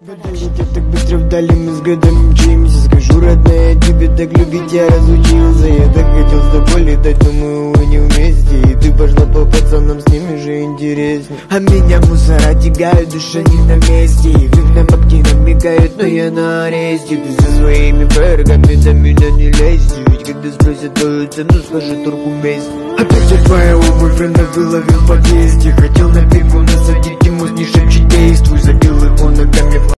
Годы летят так быстро вдали, мы с годами мчимся. Скажу, родная, тебе так любить я разучился. Я так хотел с тобой летать, но мы, увы, не вместе. И ты пошла по пацанам, с ними же интересней. А меня мусора тягают, душа не на месте. И в на бабки намекают, но я на аресте. Ты со своими фрагами до меня не лезь. Ведь когда спросят твою цену, скажи торгу вместе. Опять я твоя обувь, она выловил в подъезде. Хотел на бегу насадить ему, не шепчи, действуй. Забил его ногами в